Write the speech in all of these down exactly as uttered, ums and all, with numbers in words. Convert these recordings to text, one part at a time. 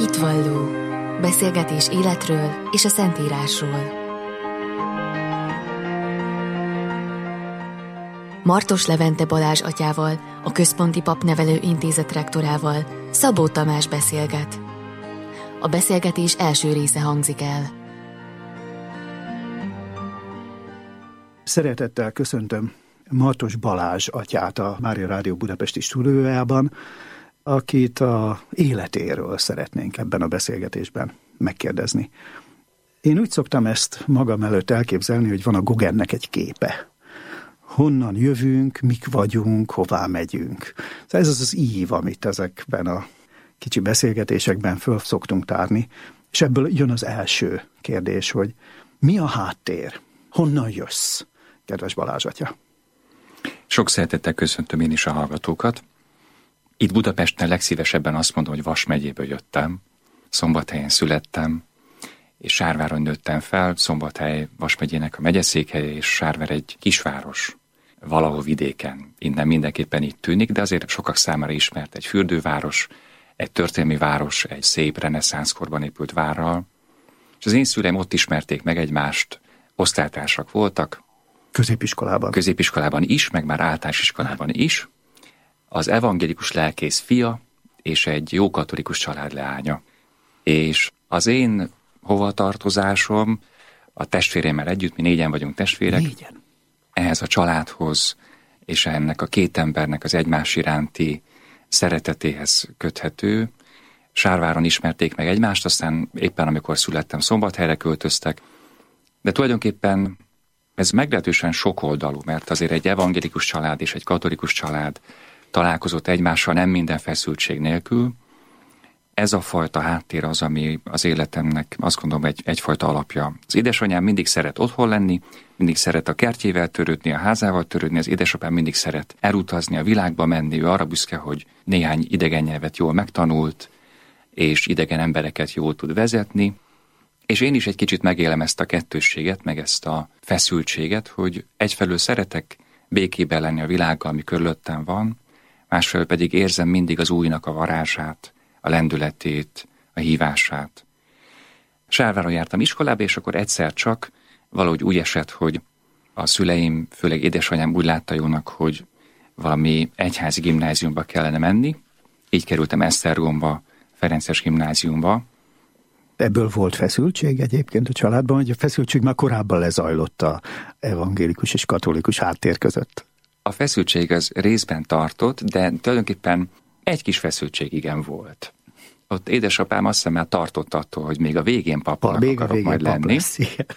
Hitvalló. Beszélgetés életről és a Szentírásról. Martos Levente Balázs atyával, a Központi Papnevelő Intézet rektorával Szabó Tamás beszélget. A beszélgetés első része hangzik el. Szeretettel köszöntöm Martos Balázs atyát a Mária Rádió Budapesti stúdiójában, akit a életéről szeretnénk ebben a beszélgetésben megkérdezni. Én úgy szoktam ezt magam előtt elképzelni, hogy van a Gauguinnek egy képe. Honnan jövünk, mik vagyunk, hová megyünk. Ez az az ív, amit ezekben a kicsi beszélgetésekben föl szoktunk tárni, és ebből jön az első kérdés, hogy mi a háttér? Honnan jössz, kedves Balázs atya? Sok szeretettel köszöntöm én is a hallgatókat. Itt Budapesten legszívesebben azt mondom, hogy Vas megyéből jöttem. Szombathelyen születtem, és Sárváron nőttem fel. Szombathely Vas megyének a megyeszékhelye, és Sárvár egy kisváros, valahol vidéken. Innen mindenképpen így tűnik, de azért sokak számára ismert egy fürdőváros, egy történelmi város, egy szép reneszánszkorban épült várral. És az én szüleim ott ismerték meg egymást, osztálytársak voltak. Középiskolában. Középiskolában is, meg már általános iskolában is. Az evangélikus lelkész fia, és egy jó katolikus család leánya. És az én hovatartozásom a testvéremmel együtt, mi négyen vagyunk testvérek, Négyen. ehhez a családhoz, és ennek a két embernek az egymás iránti szeretetéhez köthető. Sárváron ismerték meg egymást, aztán éppen amikor születtem, Szombathelyre költöztek, de tulajdonképpen ez meglehetősen sokoldalú, mert azért egy evangélikus család és egy katolikus család találkozott egymással nem minden feszültség nélkül. Ez a fajta háttér az, ami az életemnek azt gondolom egy, egyfajta alapja. Az édesanyám mindig szeret otthon lenni, mindig szeret a kertjével törődni, a házával törődni, az édesapám mindig szeret elutazni, a világba menni, ő arra büszke, hogy néhány idegen nyelvet jól megtanult, és idegen embereket jól tud vezetni. És én is egy kicsit megélem ezt a kettősséget, meg ezt a feszültséget, hogy egyfelől szeretek békében lenni a világgal, ami körülöttem van, másfelől pedig érzem mindig az újnak a varázsát, a lendületét, a hívását. Sárváron jártam iskolába, és akkor egyszer csak valahogy úgy esett, hogy a szüleim, főleg édesanyám úgy látta jónak, hogy valami egyházi gimnáziumba kellene menni. Így kerültem Esztergomba, Ferences gimnáziumba. Ebből volt feszültség egyébként a családban, hogy a feszültség már korábban lezajlott a evangélikus és katolikus háttér között? A feszültség az részben tartott, de tulajdonképpen egy kis feszültség igen volt. Ott édesapám azt hiszem már tartott attól, hogy még a végén papnak még akarok a végén majd lenni. Lesz,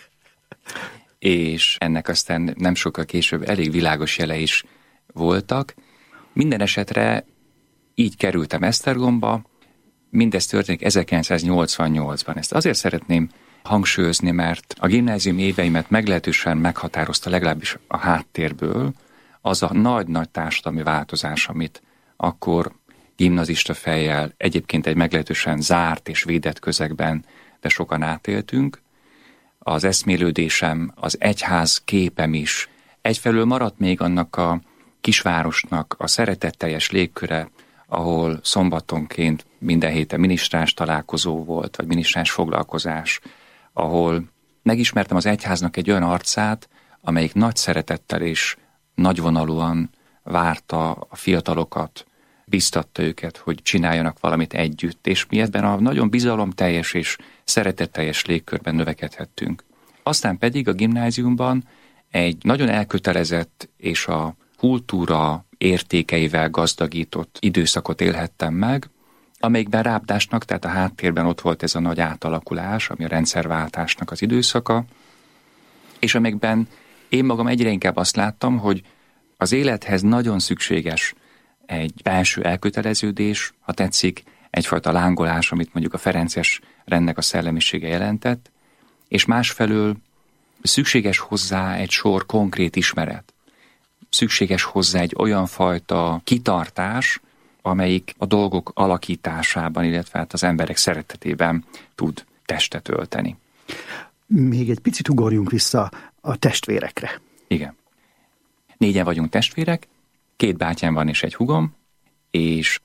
és ennek aztán nem sokkal később elég világos jele is voltak. Minden esetre így kerültem Esztergomba. Mindez történik ezerkilencszáznyolcvannyolcban. Ezt azért szeretném hangsúlyozni, mert a gimnázium éveimet meglehetősen meghatározta, legalábbis a háttérből, az a nagy-nagy társadalmi változás, amit akkor gimnazista fejjel, egyébként egy meglehetősen zárt és védett közegben, de sokan átéltünk. Az eszmélődésem, az egyház képem is egyfelől maradt még annak a kisvárosnak a szeretetteljes légköre, ahol szombatonként minden héten minisztráns találkozó volt, vagy minisztráns foglalkozás, ahol megismertem az egyháznak egy olyan arcát, amelyik nagy szeretettel és nagyvonalúan várta a fiatalokat, biztatta őket, hogy csináljanak valamit együtt, és mi ebben a nagyon bizalomteljes és szeretetteljes légkörben növekedhettünk. Aztán pedig a gimnáziumban egy nagyon elkötelezett és a kultúra értékeivel gazdagított időszakot élhettem meg, amelyikben rábdásnak, tehát a háttérben ott volt ez a nagy átalakulás, ami a rendszerváltásnak az időszaka, és amelyikben én magam egyre inkább azt láttam, hogy az élethez nagyon szükséges egy belső elköteleződés, ha tetszik, egyfajta lángolás, amit mondjuk a ferences rendnek a szellemisége jelentett, és másfelől szükséges hozzá egy sor konkrét ismeret. Szükséges hozzá egy olyan fajta kitartás, amelyik a dolgok alakításában, illetve hát az emberek szeretetében tud testet ölteni. Még egy picit ugorjunk vissza a testvérekre. Igen. Négyen vagyunk testvérek, két bátyám van és egy hugom, és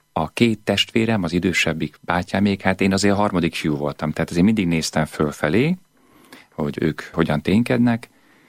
A két testvérem, az idősebbik bátyámék, hát én azért a harmadik fiú voltam, tehát azért mindig néztem fölfelé, hogy ők hogyan ténykednek.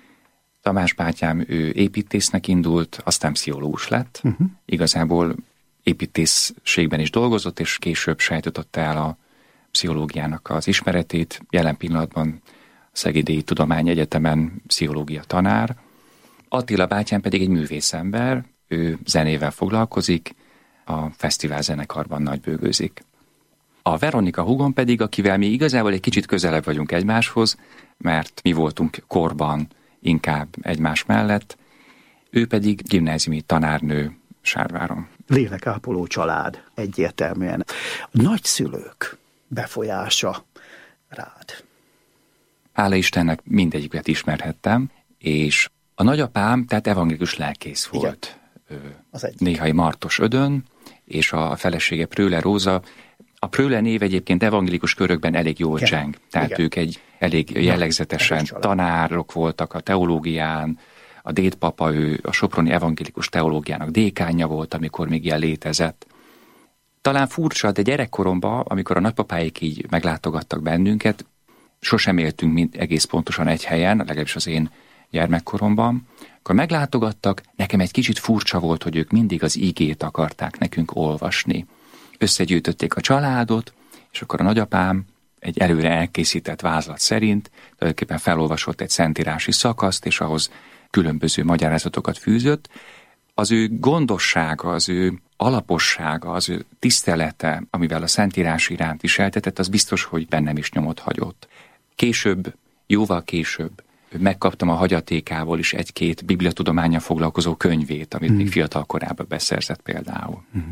Tamás bátyám, ő építésznek indult, aztán pszichológus lett. Uh-huh. Igazából építészségben is dolgozott, és később sejtetotta el a pszichológiának az ismeretét. Jelen pillanatban a Szegedi Tudományegyetemen pszichológia tanár. Attila bátyám pedig egy művészember, ő zenével foglalkozik, a fesztivál zenekarban nagybőgőzik. A Veronika húgom pedig, akivel mi igazából egy kicsit közelebb vagyunk egymáshoz, mert mi voltunk korban inkább egymás mellett, ő pedig gimnáziumi tanárnő Sárváron. Lélekápoló család egyértelműen. A nagyszülők befolyása rád. Hála Istennek mindegyiket ismerhettem, és a nagyapám, tehát evangélikus lelkész volt. Igen, néhai Martos Ödön, és a felesége Prőle Róza. A Prőle név egyébként evangélikus körökben elég jól cseng. Tehát igen. Ők egy elég jellegzetesen tanárok voltak a teológián, a dédpapa, ő a soproni evangélikus teológiának dékánja volt, amikor még ilyen létezett. Talán furcsa, de gyerekkoromban, amikor a nagypapáik így meglátogattak bennünket, sosem éltünk mind egész pontosan egy helyen, legalábbis az én gyermekkoromban, akkor meglátogattak, nekem egy kicsit furcsa volt, hogy ők mindig az igét akarták nekünk olvasni. Összegyűjtötték a családot, és akkor a nagyapám egy előre elkészített vázlat szerint tulajdonképpen felolvasott egy szentírási szakaszt, és ahhoz különböző magyarázatokat fűzött. Az ő gondossága, az ő alapossága, az ő tisztelete, amivel a szentírás iránt viseltetett, az biztos, hogy bennem is nyomot hagyott. Később, jóval később megkaptam a hagyatékából is egy-két bibliatudománnyal foglalkozó könyvét, amit mm. még fiatal korában beszerzett például. Mm.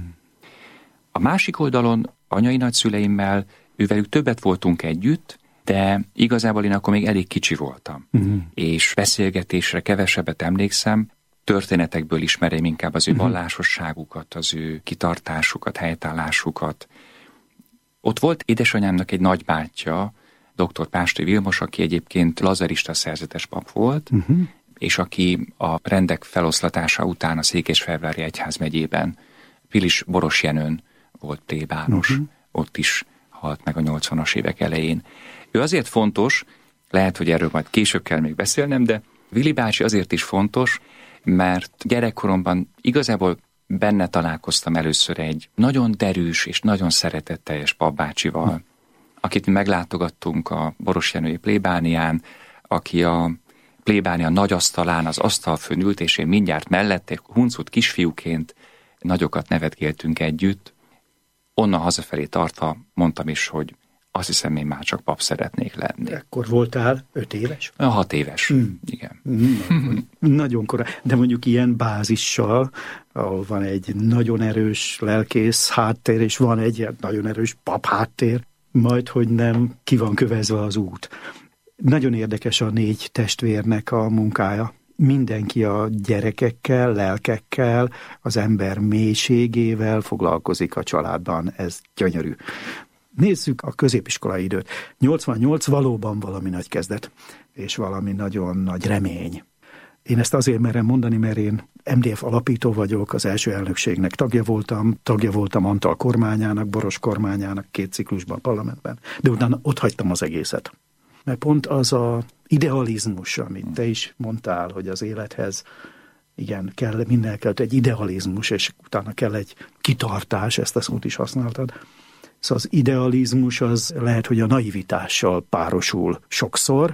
A másik oldalon anyai nagyszüleimmel, ővelük többet voltunk együtt, de igazából én akkor még elég kicsi voltam. Mm. És beszélgetésre kevesebbet emlékszem, történetekből ismerem inkább az ő vallásosságukat, az ő kitartásukat, helytállásukat. Ott volt édesanyámnak egy nagybátyja, dr. Pásti Vilmos, aki egyébként lazarista szerzetes pap volt, uh-huh. és aki a rendek feloszlatása után a Székesfehérvári egyházmegyében Pilis Boros Jenőn volt plébános, uh-huh. ott is halt meg a nyolcvanas évek elején. Ő azért fontos, lehet, hogy erről majd később kell még beszélnem, de Vili bácsi azért is fontos, mert gyerekkoromban igazából benne találkoztam először egy nagyon derűs és nagyon szeretetteljes papbácsival, uh-huh. akit mi meglátogattunk a Boros Jenői plébánián, aki a plébánia nagy asztalán az asztalfőn ült, és én mindjárt mellette huncut kisfiúként nagyokat nevetgéltünk együtt. Onnan hazafelé tartva mondtam is, hogy azt hiszem, én már csak pap szeretnék lenni. Ekkor voltál öt éves? A hat éves, mm. igen. Mm, nagyon korán. De mondjuk ilyen bázissal, ahol van egy nagyon erős lelkész háttér, és van egy nagyon erős pap háttér, majd, hogy nem, ki van kövezve az út. Nagyon érdekes a négy testvérnek a munkája. Mindenki a gyerekekkel, lelkekkel, az ember mélységével foglalkozik a családban. Ez gyönyörű. Nézzük a középiskolai időt. nyolcvannyolc valóban valami nagy kezdet, és valami nagyon nagy remény. Én ezt azért merem mondani, mert én em dé ef alapító vagyok, az első elnökségnek tagja voltam, tagja voltam Antal kormányának, Boros kormányának két ciklusban a parlamentben, de utána ott hagytam az egészet. Mert pont az a idealizmus, amit te is mondtál, hogy az élethez igen, kell mindenkelőtt egy idealizmus, és utána kell egy kitartás, ezt a szót is használtad. Szóval az idealizmus az lehet, hogy a naivitással párosul sokszor,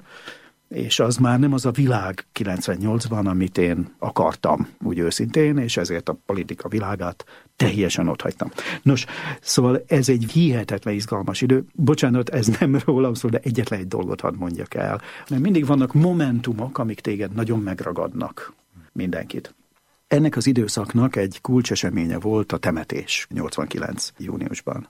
és az már nem az a világ kilencvennyolcban, amit én akartam, úgy őszintén, és ezért a politika világát teljesen otthagytam. Nos, szóval ez egy hihetetlen izgalmas idő. Bocsánat, ez nem rólam szól, de egyetlen egy dolgot hadd mondjak el. Mert mindig vannak momentumok, amik téged nagyon megragadnak mindenkit. Ennek az időszaknak egy kulcseseménye volt a temetés nyolcvankilenc júniusban.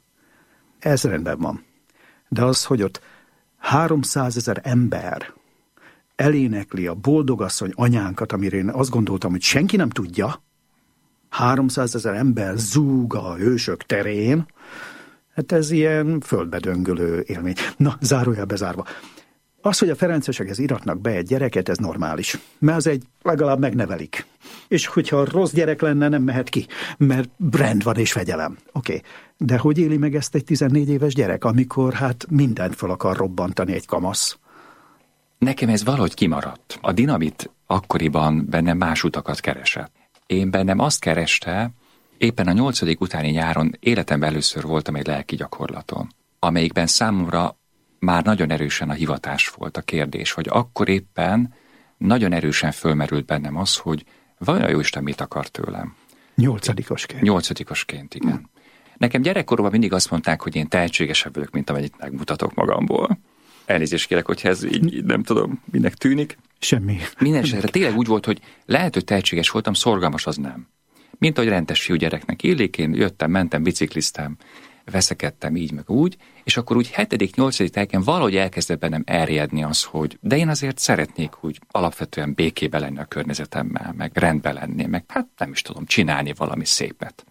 Ez rendben van. De az, hogy ott háromszázezer ember elénekli a boldogasszony anyánkat, amire én azt gondoltam, hogy senki nem tudja, háromszázezer ember zúg a hősök terén, hát ez ilyen földbe döngölő élmény. Na, zárójel bezárva. Az, hogy a ferencesekhez iratnak be egy gyereket, ez normális, mert az egy legalább megnevelik. És hogyha rossz gyerek lenne, nem mehet ki, mert rend van és fegyelem. Oké, okay. De hogy éli meg ezt egy tizennégy éves gyerek, amikor hát mindent fel akar robbantani egy kamasz? Nekem ez valahogy kimaradt. A dinamit akkoriban bennem más utakat keresett. Én bennem azt kereste, éppen a nyolcadik utáni nyáron életemben először voltam egy lelki gyakorlaton, amelyikben számomra már nagyon erősen a hivatás volt, a kérdés, hogy akkor éppen nagyon erősen fölmerült bennem az, hogy vajon a Jóisten mit akar tőlem. Nyolcadikosként. Nyolcadikosként, igen. Hmm. Nekem gyerekkoromban mindig azt mondták, hogy én tehetségesebb vagyok, mint amennyit megmutatok magamból. Elnézést kérek, hogyha ez így, így nem tudom, minek tűnik. Semmi. Mindenesetre tényleg úgy volt, hogy lehet, hogy tehetséges voltam, szorgalmas az nem. Mint ahogy rendes fiúgyereknek illik, én jöttem, mentem, bicikliztem, veszekedtem így meg úgy, és akkor úgy hetedik, nyolcadik telken valahogy elkezdett bennem elriedni az, hogy de én azért szeretnék úgy alapvetően békébe lenni a környezetemmel, meg rendben lenni, meg hát nem is tudom, csinálni valami szépet.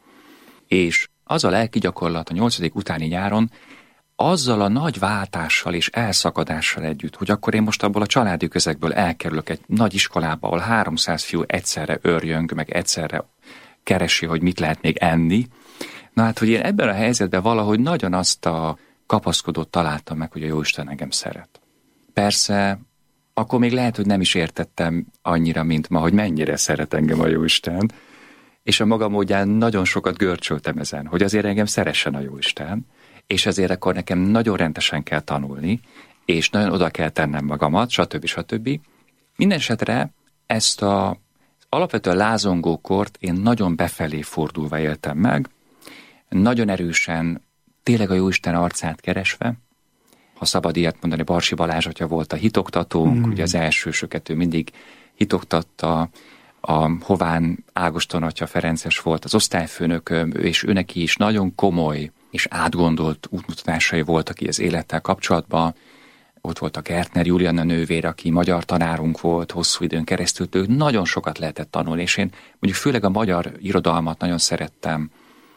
És az a lelki gyakorlat a nyolcadik utáni nyáron azzal a nagy váltással és elszakadással együtt, hogy akkor én most abból a családi közegből elkerülök egy nagy iskolába, ahol háromszáz fiú egyszerre örjöng, meg egyszerre keresi, hogy mit lehet még enni. Na hát, hogy én ebben a helyzetben valahogy nagyon azt a kapaszkodót találtam meg, hogy a Jóisten engem szeret. Persze, akkor még lehet, hogy nem is értettem annyira, mint ma, hogy mennyire szeret engem a Jóisten, és a maga módján nagyon sokat görcsöltem ezen, hogy azért engem szeressen a Jóisten, és ezért akkor nekem nagyon rendesen kell tanulni, és nagyon oda kell tennem magamat, stb. stb. Mindenesetre ezt a alapvetően lázongó kort én nagyon befelé fordulva éltem meg, nagyon erősen, tényleg a Jóisten arcát keresve. Ha szabad ilyet mondani, Barsi Balázs atya volt a hitoktatónk, mm. ugye az elsősöket ő mindig hitoktatta, a Hován Ágoston atya Ferences volt az osztályfőnököm, és őneki is nagyon komoly és átgondolt útmutatásai voltak így az élettel kapcsolatban. Ott volt a Gertner Julianna nővér, aki magyar tanárunk volt hosszú időn keresztül, ő nagyon sokat lehetett tanulni, és én mondjuk főleg a magyar irodalmat nagyon szerettem.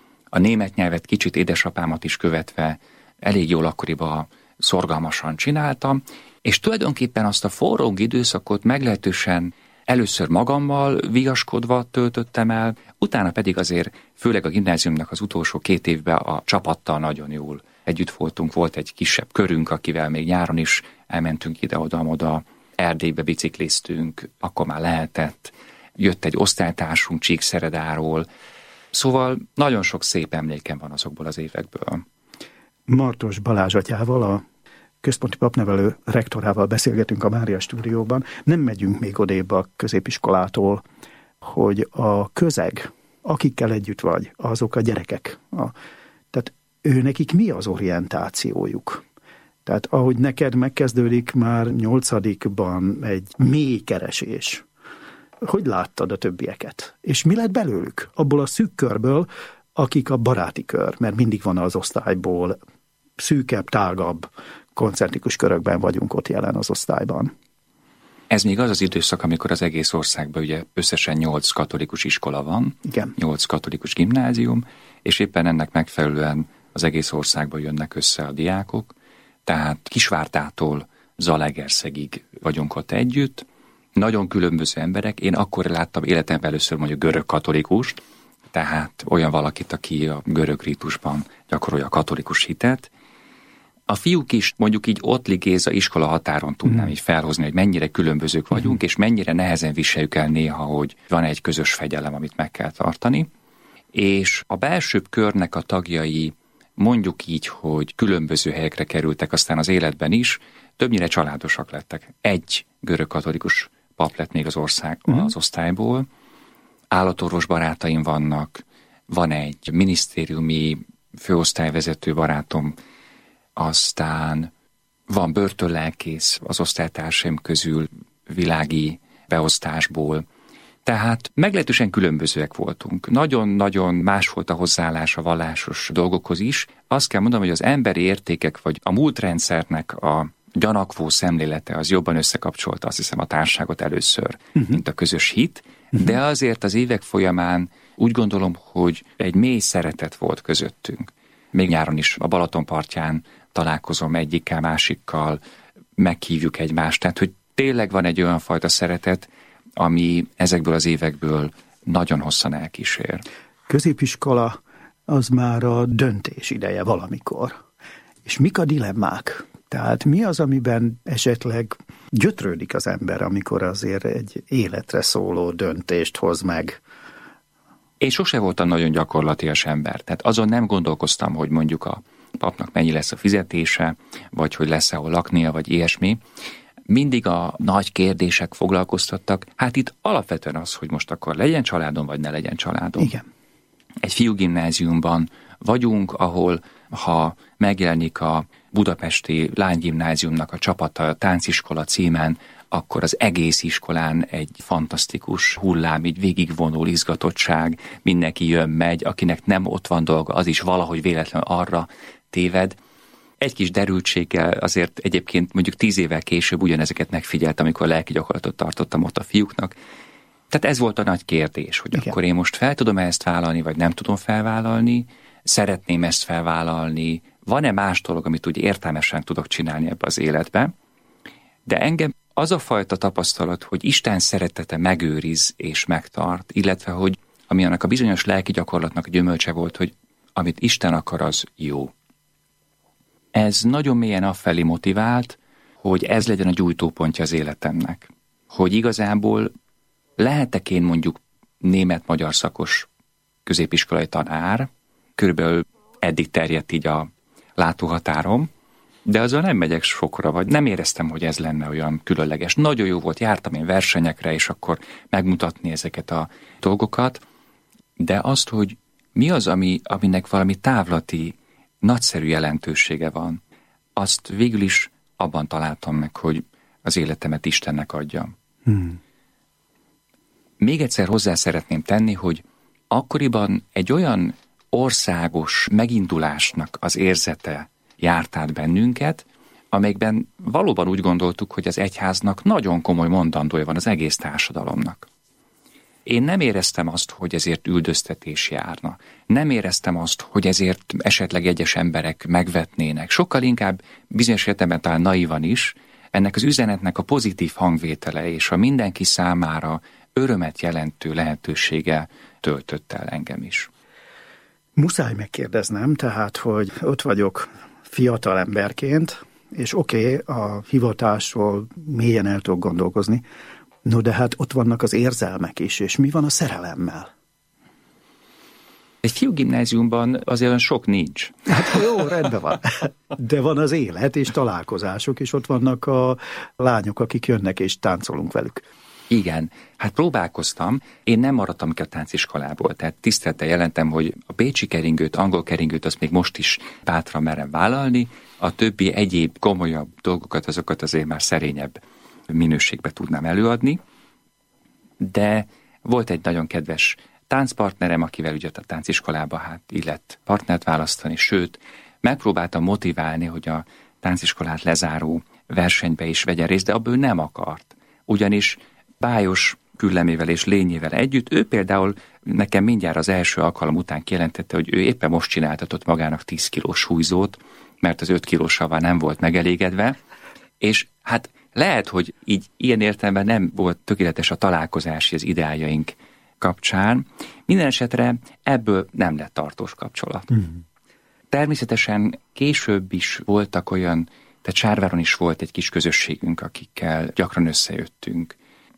A német nyelvet kicsit édesapámat is követve elég jól akkoriban szorgalmasan csináltam, és tulajdonképpen azt a forrong időszakot meglehetősen először magammal vigaskodva töltöttem el, utána pedig azért főleg a gimnáziumnak az utolsó két évben a csapattal nagyon jól együtt voltunk, volt egy kisebb körünk, akivel még nyáron is elmentünk ide-oda-oda, Erdélybe bicikliztünk, akkor már lehetett, jött egy osztálytársunk Csíkszeredáról, szóval nagyon sok szép emlékem van azokból az évekből. Martos Balázs atyával, a központi papnevelő rektorával beszélgetünk a Mária stúdióban. Nem megyünk még odébb a középiskolától, hogy a közeg, akikkel együtt vagy, azok a gyerekek. A, tehát ő nekik mi az orientációjuk? Tehát ahogy neked megkezdődik már nyolcadikban egy mély keresés, hogy láttad a többieket? És mi lett belőlük? Abból a szűk körből, akik a baráti kör, mert mindig van az osztályból szűkebb, tágabb, koncentrikus körökben vagyunk ott jelen az osztályban. Ez még az az időszak, amikor az egész országban ugye összesen nyolc katolikus iskola van, igen. nyolc katolikus gimnázium, és éppen ennek megfelelően az egész országban jönnek össze a diákok, tehát Kisvártától Zalaegerszegig vagyunk ott együtt, nagyon különböző emberek. Én akkor láttam életemben először mondjuk görög katolikust, tehát olyan valakit, aki a görög rítusban gyakorolja a katolikus hitet. A fiúk is mondjuk így Ottli Géza iskola határon tudnám mm. így felhozni, hogy mennyire különbözők vagyunk, mm. és mennyire nehezen viseljük el néha, hogy van egy közös fegyelem, amit meg kell tartani. És a belsőbb körnek a tagjai mondjuk így, hogy különböző helyekre kerültek aztán az életben is, többnyire családosak lettek. Egy görög katolikus pap lett még az ország, mm. az osztályból. Állatorvos barátaim vannak, van egy minisztériumi főosztályvezető barátom, aztán van börtönlelkész az osztálytársaim közül világi beosztásból. Tehát meglehetősen különbözőek voltunk. Nagyon-nagyon más volt a hozzáállás a vallásos dolgokhoz is. Azt kell mondanom, hogy az emberi értékek, vagy a múltrendszernek a gyanakvó szemlélete az jobban összekapcsolta, azt hiszem, a társaságot először, uh-huh. mint a közös hit. Uh-huh. De azért az évek folyamán úgy gondolom, hogy egy mély szeretet volt közöttünk. Még nyáron is a Balaton partján találkozom egyikkel, másikkal, meghívjuk egymást. Tehát, hogy tényleg van egy olyan fajta szeretet, ami ezekből az évekből nagyon hosszan elkísér. Középiskola az már a döntés ideje valamikor. És mik a dilemmák? Tehát mi az, amiben esetleg gyötrődik az ember, amikor azért egy életre szóló döntést hoz meg? Én sose voltam nagyon gyakorlatias ember. Tehát azon nem gondolkoztam, hogy mondjuk a papnak mennyi lesz a fizetése, vagy hogy lesz ahol laknia, vagy ilyesmi. Mindig a nagy kérdések foglalkoztattak. Hát itt alapvetően az, hogy most akkor legyen családom, vagy ne legyen családom. Igen. Egy fiúgimnáziumban vagyunk, ahol ha megjelenik a budapesti lánygimnáziumnak a csapata a tánciskola címen, akkor az egész iskolán egy fantasztikus hullám, így végigvonul izgatottság, mindenki jön, megy, akinek nem ott van dolga, az is valahogy véletlenül arra téved. Egy kis derültséggel azért egyébként mondjuk tíz évvel később ugyanezeket megfigyeltem, amikor lelki gyakorlatot tartottam ott a fiúknak. Tehát ez volt a nagy kérdés, hogy igen, akkor én most fel tudom ezt vállalni, vagy nem tudom felvállalni, szeretném ezt felvállalni, van-e más dolog, amit úgy értelmesen tudok csinálni ebbe az életbe. De engem az a fajta tapasztalat, hogy Isten szeretete megőriz és megtart, illetve hogy ami annak a bizonyos lelki gyakorlatnak a gyümölcse volt, hogy amit Isten akar, az jó. Ez nagyon mélyen afelé motivált, hogy ez legyen a gyújtópontja az életemnek. Hogy igazából lehetek én mondjuk német-magyar szakos középiskolai tanár, körülbelül eddig terjedt így a látóhatárom, de azzal nem megyek sokra, vagy nem éreztem, hogy ez lenne olyan különleges. Nagyon jó volt, jártam én versenyekre, és akkor megmutatni ezeket a dolgokat, de azt, hogy mi az, ami, aminek valami távlati, nagyszerű jelentősége van, azt végül is abban találtam meg, hogy az életemet Istennek adja. Hmm. Még egyszer hozzá szeretném tenni, hogy akkoriban egy olyan országos megindulásnak az érzete járt át bennünket, amelyekben valóban úgy gondoltuk, hogy az egyháznak nagyon komoly mondandója van az egész társadalomnak. Én nem éreztem azt, hogy ezért üldöztetés járna. Nem éreztem azt, hogy ezért esetleg egyes emberek megvetnének. Sokkal inkább bizonyos értelemben talán naivan is, ennek az üzenetnek a pozitív hangvétele és a mindenki számára örömet jelentő lehetősége töltött el engem is. Muszáj megkérdeznem, tehát, hogy ott vagyok fiatal emberként, és oké, okay, a hivatásról mélyen el tudok gondolkozni, no de hát ott vannak az érzelmek is, és mi van a szerelemmel? Egy fiúgimnáziumban azért olyan sok nincs. Hát jó, rendben van. De van az élet és találkozások, és ott vannak a lányok, akik jönnek, és táncolunk velük. Igen, hát próbálkoztam, én nem maradtam ki a tánciskolából, tehát tisztelettel jelentem, hogy a pécsi keringőt, angol keringőt azt még most is bátran merem vállalni, a többi egyéb komolyabb dolgokat, azokat azért már szerényebb minőségbe tudnám előadni, de volt egy nagyon kedves táncpartnerem, akivel ugye a tánciskolába hát illett partnert választani, sőt, megpróbáltam motiválni, hogy a tánciskolát lezáró versenybe is vegyen részt, de abból nem akart. Ugyanis bájos küllemével és lényével együtt, ő például nekem mindjárt az első alkalom után kijelentette, hogy ő éppen most csináltatott magának tíz kilós súlyzót, mert az öt kilósával nem volt megelégedve, és hát lehet, hogy így ilyen értelemben nem volt tökéletes a találkozás az ideájaink kapcsán. Minden esetre ebből nem lett tartós kapcsolat. Mm. Természetesen később is voltak olyan, tehát Sárváron is volt egy kis közösségünk, akikkel gyakran összejöttünk.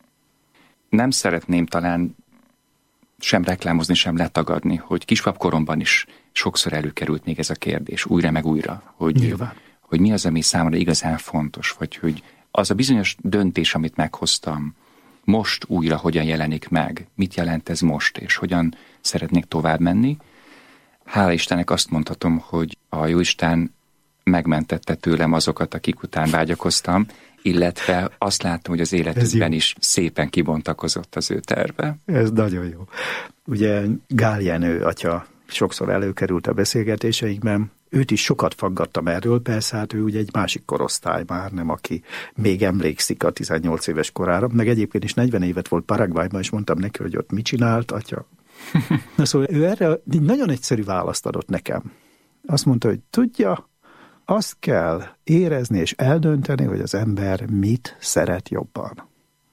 Nem szeretném talán sem reklámozni, sem letagadni, hogy kispapkoromban is sokszor előkerült még ez a kérdés, újra meg újra, hogy, hogy mi az, ami számomra igazán fontos, vagy hogy az a bizonyos döntés, amit meghoztam, most újra hogyan jelenik meg, mit jelent ez most, és hogyan szeretnék tovább menni. Hála Istennek azt mondhatom, hogy a Jóisten megmentette tőlem azokat, akik után vágyakoztam, illetve azt láttam, hogy az életükben is szépen kibontakozott az ő terve. Ez nagyon jó. Ugye Gál Jenő atya sokszor előkerült a beszélgetéseinkben, őt is sokat faggattam erről, persze hát ő ugye egy másik korosztály már, nem aki még emlékszik a tizennyolc éves korára, meg egyébként is negyven évet volt Paraguayban, és mondtam neki, hogy ott mit csinált, atya. Na szóval ő erre egy nagyon egyszerű választ adott nekem. Azt mondta, hogy tudja, azt kell érezni és eldönteni, hogy az ember mit szeret jobban.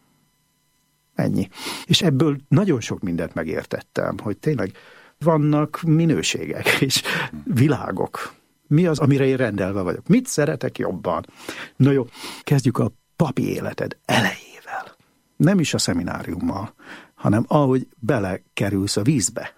Ennyi. És ebből nagyon sok mindent megértettem, hogy tényleg vannak minőségek és világok. Mi az, amire én rendelve vagyok? Mit szeretek jobban? Na jó, kezdjük a papi életed elejével. Nem is a szemináriummal, hanem ahogy belekerülsz a vízbe.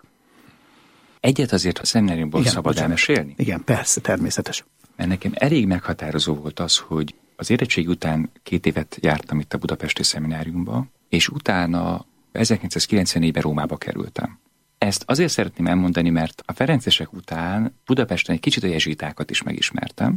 Egyet azért a szemináriumból Igen, szabad bocsánat. elmesélni? Igen, persze, természetes. Mert nekem elég meghatározó volt az, hogy az érettség után két évet jártam itt a budapesti szemináriumba, és utána ezerkilencszázkilencvennégyben Rómába kerültem. Ezt azért szeretném elmondani, mert a ferencesek után Budapesten egy kicsit a jezsuitákat is megismertem,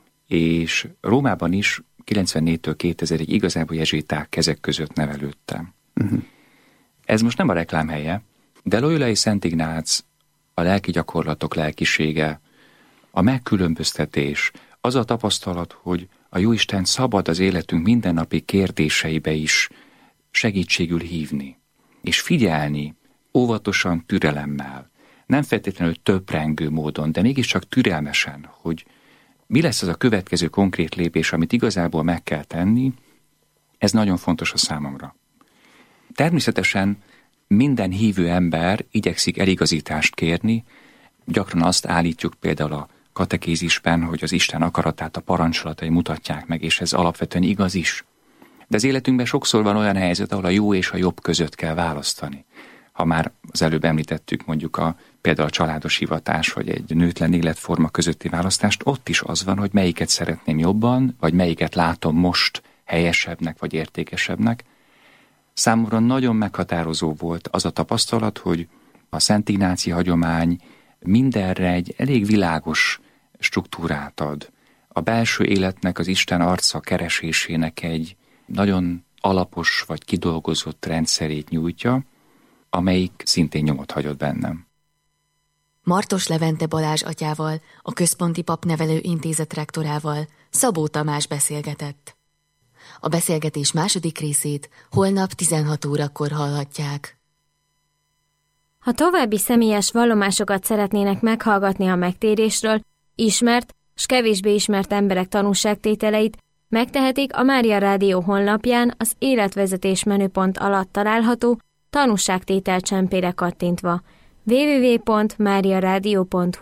és Rómában is kilencvennégytől kétezerig igazából jezsuiták kezek között nevelődtem. Uh-huh. Ez most nem a reklám helye, de Loyola és Szent Ignác, a lelki gyakorlatok lelkisége, a megkülönböztetés, az a tapasztalat, hogy a Jóisten szabad az életünk mindennapi kérdéseibe is segítségül hívni, és figyelni óvatosan, türelemmel, nem feltétlenül töprengő módon, de mégiscsak türelmesen, hogy mi lesz az a következő konkrét lépés, amit igazából meg kell tenni, ez nagyon fontos a számomra. Természetesen minden hívő ember igyekszik eligazítást kérni, gyakran azt állítjuk például a katekézisben, hogy az Isten akaratát a parancsolatai mutatják meg, és ez alapvetően igaz is. De az életünkben sokszor van olyan helyzet, ahol a jó és a jobb között kell választani. Ha már az előbb említettük mondjuk a, például a családos hivatás, vagy egy nőtlen életforma közötti választást, ott is az van, hogy melyiket szeretném jobban, vagy melyiket látom most helyesebbnek, vagy értékesebbnek. Számomra nagyon meghatározó volt az a tapasztalat, hogy a Szent Ignáci hagyomány mindenre egy elég világos struktúrát ad. A belső életnek, az Isten arca keresésének egy nagyon alapos vagy kidolgozott rendszerét nyújtja, amelyik szintén nyomot hagyott bennem. Martos Levente Balázs atyával, a Központi Papnevelő Intézet rektorával Szabó Tamás beszélgetett. A beszélgetés második részét holnap tizenhat órakor hallhatják. Ha további személyes vallomásokat szeretnének meghallgatni a megtérésről, ismert s kevésbé ismert emberek tanúságtételeit, megtehetik a Mária Rádió honlapján az életvezetés menüpont alatt található tanúságtétel csempére kattintva. double-u double-u double-u pont mária rádió pont hu